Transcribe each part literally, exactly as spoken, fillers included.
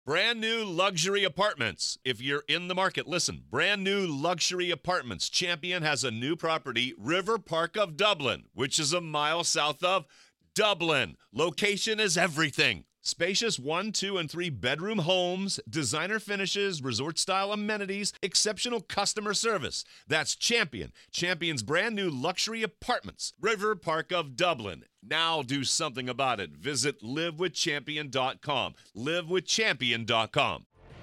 Brand new luxury apartments. If you're in the market, listen. Brand new luxury apartments. Champion has a new property, River Park of Dublin, which is a mile south of Dublin. Location is everything. Spacious one, two, and three bedroom homes, designer finishes, resort-style amenities, exceptional customer service. That's Champion. Champion's brand new luxury apartments. River Park of Dublin. Now do something about it. Visit live with champion dot com. live with champion dot com.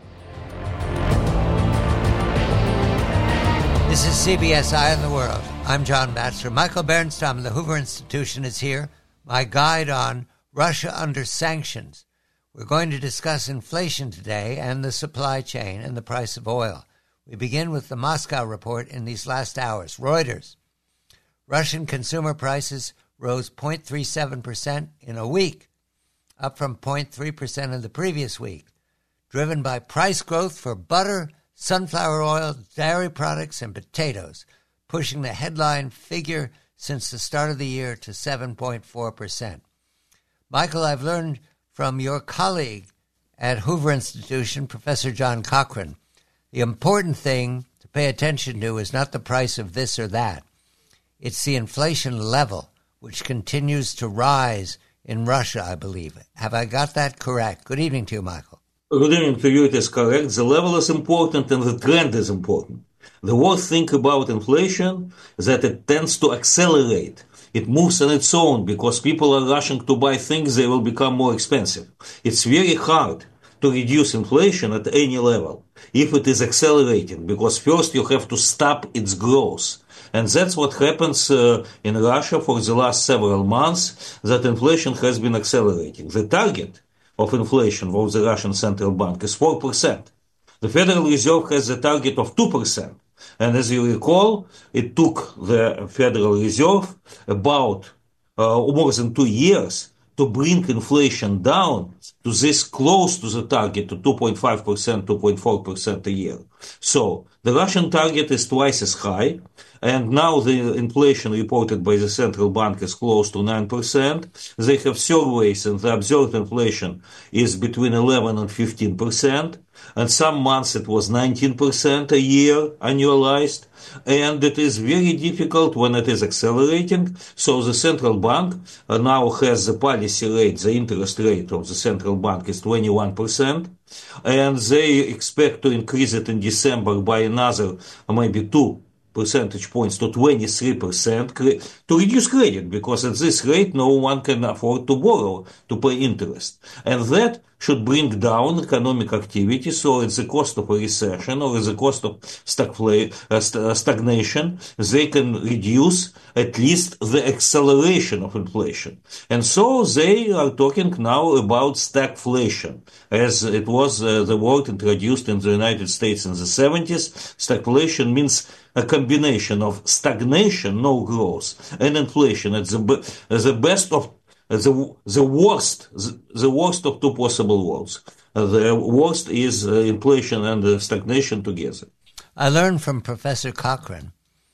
This is C B S Eye on the World. I'm John Batchelor. Michael Bernstam of the Hoover Institution is here. My guide on Russia under sanctions. We're going to discuss inflation today and the supply chain and the price of oil. We begin with the Moscow report in these last hours. Reuters. Russian consumer prices rose zero point three seven percent in a week, up from zero point three percent in the previous week, driven by price growth for butter, sunflower oil, dairy products, and potatoes, pushing the headline figure since the start of the year to seven point four percent. Michael, I've learned from your colleague at Hoover Institution, Professor John Cochrane, the important thing to pay attention to is not the price of this or that. It's the inflation level, which continues to rise in Russia, I believe. Have I got that correct? Good evening to you, Michael. Good evening to you. It is correct. The level is important and the trend is important. The worst thing about inflation is that it tends to accelerate. It moves on its own because people are rushing to buy things, they will become more expensive. It's very hard to reduce inflation at any level if it is accelerating, because first you have to stop its growth. And that's what happens uh, in Russia for the last several months, that inflation has been accelerating. The target of inflation of the Russian Central Bank is four percent. The Federal Reserve has a target of two percent. And as you recall, it took the Federal Reserve about uh, more than two years to bring inflation down to this close to the target, to two point five percent, two point four percent a year. So the Russian target is twice as high, and now the inflation reported by the central bank is close to nine percent. They have surveys, and the observed inflation is between eleven and fifteen percent. And some months it was nineteen percent a year annualized. And it is very difficult when it is accelerating. So the central bank uh, now has the policy rate, the interest rate of the central bank is twenty-one percent. And they expect to increase it in December by another uh, maybe two percentage points to twenty-three percent to reduce credit, because at this rate no one can afford to borrow to pay interest. And that should bring down economic activity, so at the cost of a recession or at the cost of stagfla- uh, st- stagnation, they can reduce at least the acceleration of inflation. And so they are talking now about stagflation, as it was uh, the word introduced in the United States in the seventies. Stagflation means a combination of stagnation, no growth, and inflation. It's the, be- the best of the the worst, the, the worst of two possible worlds. Uh, the worst is uh, inflation and uh, stagnation together. I learned from Professor Cochrane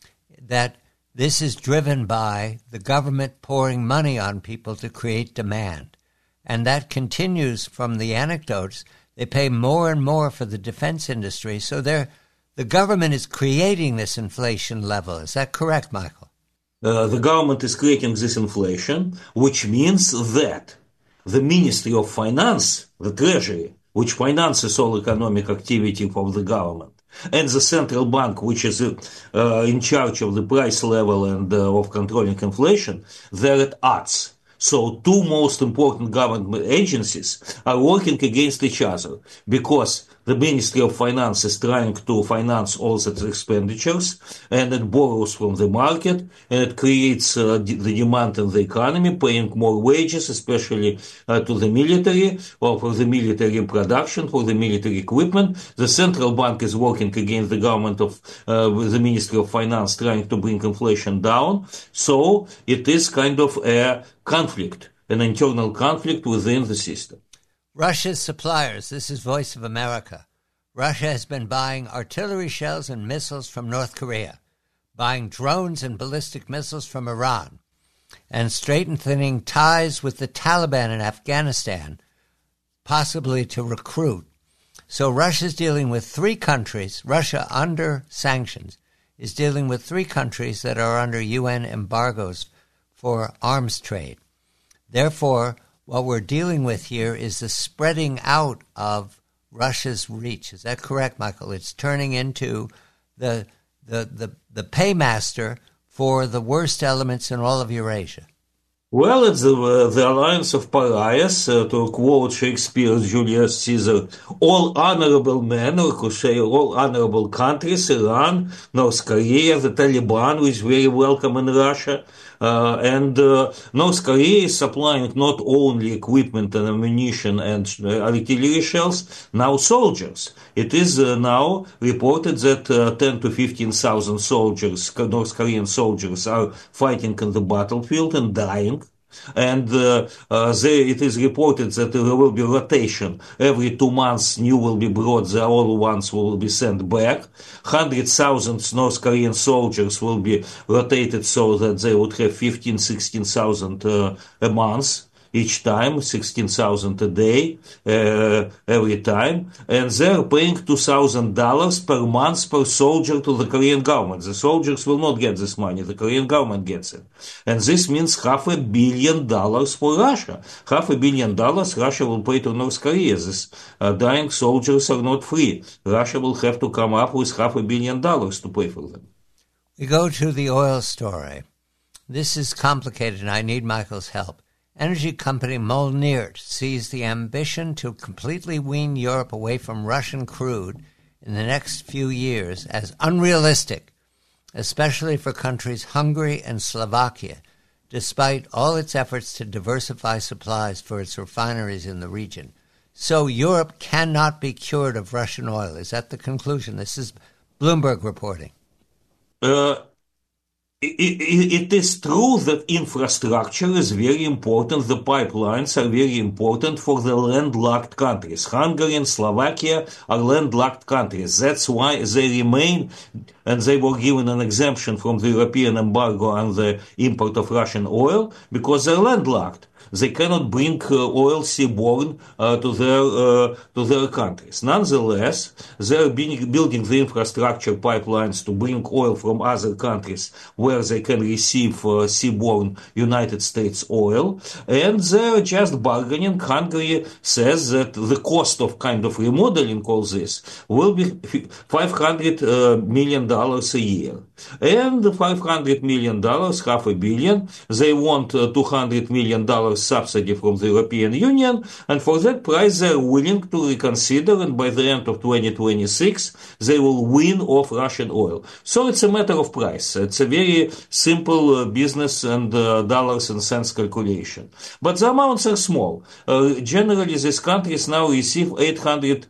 that this is driven by the government pouring money on people to create demand. And that continues from the anecdotes. They pay more and more for the defense industry, so they're the government is creating this inflation level. Is that correct, Michael? Uh, the government is creating this inflation, which means that the Ministry of Finance, the Treasury, which finances all economic activity of the government, and the central bank, which is uh, in charge of the price level and uh, of controlling inflation, they're at odds. So two most important government agencies are working against each other, because the Ministry of Finance is trying to finance all its expenditures, and it borrows from the market, and it creates uh, the demand in the economy, paying more wages, especially uh, to the military, or for the military production, for the military equipment. The central bank is working against the government of uh, the Ministry of Finance, trying to bring inflation down. So it is kind of a conflict, an internal conflict within the system. Russia's suppliers. This is Voice of America. Russia has been buying artillery shells and missiles from North Korea, buying drones and ballistic missiles from Iran, and strengthening ties with the Taliban in Afghanistan, possibly to recruit. So Russia's dealing with three countries. Russia, under sanctions, is dealing with three countries that are under U N embargoes for arms trade. Therefore, what we're dealing with here is the spreading out of Russia's reach. Is that correct, Michael? It's turning into the the the, the paymaster for the worst elements in all of Eurasia. Well, it's the, uh, the alliance of pariahs, uh, to quote Shakespeare's Julius Caesar, all honorable men, or could say all honorable countries, Iran, North Korea, the Taliban, which is very welcome in Russia, uh, and uh, North Korea is supplying not only equipment and ammunition and uh, artillery shells, now soldiers. It is uh, now reported that uh, ten to fifteen thousand soldiers, North Korean soldiers, are fighting in the battlefield and dying. And uh, uh, they, it is reported that there will be rotation. Every two months, new will be brought, the old ones will be sent back. one hundred thousand North Korean soldiers will be rotated so that they would have fifteen, sixteen thousand uh, a month. Each time, sixteen thousand a day, uh, every time, and they're paying two thousand dollars per month per soldier to the Korean government. The soldiers will not get this money, the Korean government gets it. And this means half a billion dollars for Russia. Half a billion dollars Russia will pay to North Korea. These uh, dying soldiers are not free. Russia will have to come up with half a billion dollars to pay for them. We go to the oil story. This is complicated, and I need Michael's help. Energy company Molnirt sees the ambition to completely wean Europe away from Russian crude in the next few years as unrealistic, especially for countries Hungary and Slovakia, despite all its efforts to diversify supplies for its refineries in the region. So Europe cannot be cured of Russian oil. Is that the conclusion? This is Bloomberg reporting. Uh It, it, it is true that infrastructure is very important. The pipelines are very important for the landlocked countries. Hungary and Slovakia are landlocked countries. That's why they remain, and they were given an exemption from the European embargo on the import of Russian oil because they're landlocked. They cannot bring uh, oil seaborne uh, to their uh, to their countries. Nonetheless, they are being, building the infrastructure pipelines to bring oil from other countries where they can receive uh, seaborne United States oil, and they are just bargaining. Hungary says that the cost of kind of remodeling all this will be five hundred uh, million dollars a year. And five hundred million dollars, half a billion, they want uh, two hundred million dollars subsidy from the European Union, and for that price they're willing to reconsider, and by the end of twenty twenty-six they will wean off Russian oil. So it's a matter of price. It's a very simple uh, business and uh, dollars and cents calculation. But the amounts are small. Uh, generally these countries now receive eight hundred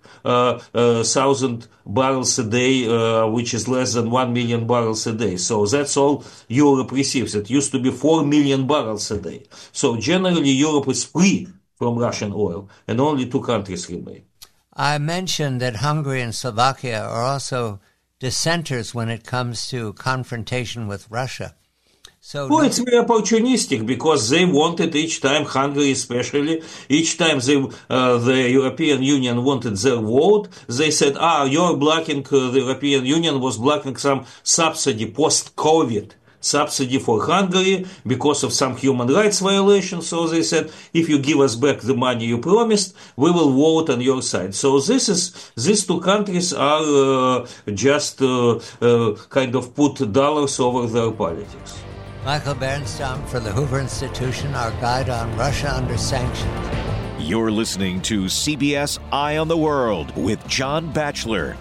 thousand barrels a day, uh, which is less than one million barrels a day. So that's all Europe receives. It used to be four million barrels a day. So generally Europe is free from Russian oil, and only two countries remain. I mentioned that Hungary and Slovakia are also dissenters when it comes to confrontation with Russia. So well, no- it's very opportunistic because they wanted each time, Hungary especially, each time they, uh, the European Union wanted their vote, they said, ah, you're blocking, uh, the European Union was blocking some subsidy post-COVID. Subsidy for Hungary because of some human rights violations. So they said, if you give us back the money you promised, we will vote on your side. So this is, these two countries are uh, just uh, uh, kind of put dollars over their politics. Michael Bernstam for the Hoover Institution, our guide on Russia under sanctions. You're listening to C B S Eye on the World with John Batchelor.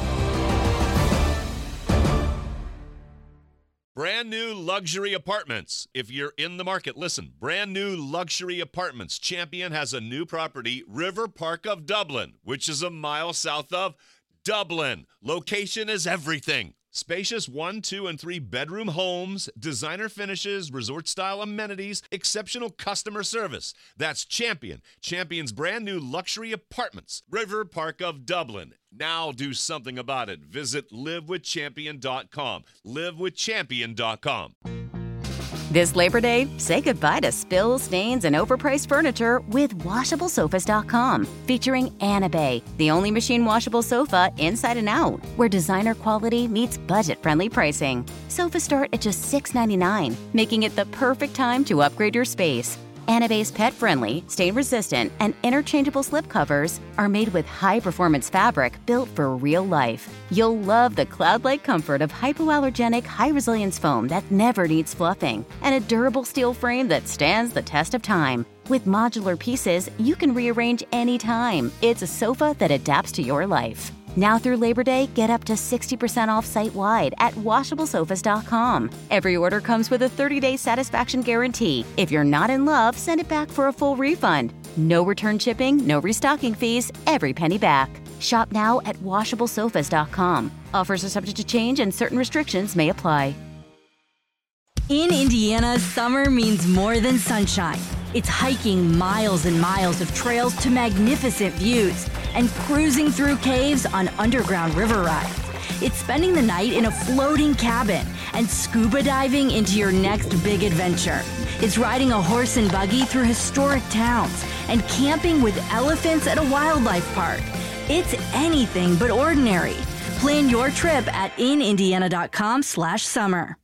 Brand new luxury apartments. If you're in the market, listen. Brand new luxury apartments. Champion has a new property, River Park of Dublin, which is a mile south of Dublin. Location is everything. Spacious one, two, and three bedroom homes, designer finishes, resort-style amenities, exceptional customer service. That's Champion. Champion's brand new luxury apartments. River Park of Dublin. Now do something about it. Visit live with champion dot com. live with champion dot com. This Labor Day, say goodbye to spills, stains, and overpriced furniture with washable sofas dot com, featuring Anabay, the only machine washable sofa inside and out, where designer quality meets budget-friendly pricing. Sofas start at just six ninety-nine, making it the perfect time to upgrade your space. Anabay's pet-friendly, stain-resistant, and interchangeable slipcovers are made with high-performance fabric built for real life. You'll love the cloud-like comfort of hypoallergenic, high-resilience foam that never needs fluffing, and a durable steel frame that stands the test of time. With modular pieces, you can rearrange anytime. It's a sofa that adapts to your life. Now through Labor Day, get up to sixty percent off site-wide at washable sofas dot com. Every order comes with a thirty-day satisfaction guarantee. If you're not in love, send it back for a full refund. No return shipping, no restocking fees, every penny back. Shop now at washable sofas dot com. Offers are subject to change and certain restrictions may apply. In Indiana, summer means more than sunshine. It's hiking miles and miles of trails to magnificent views and cruising through caves on underground river rides. It's spending the night in a floating cabin and scuba diving into your next big adventure. It's riding a horse and buggy through historic towns and camping with elephants at a wildlife park. It's anything but ordinary. Plan your trip at in indiana dot com slash summer.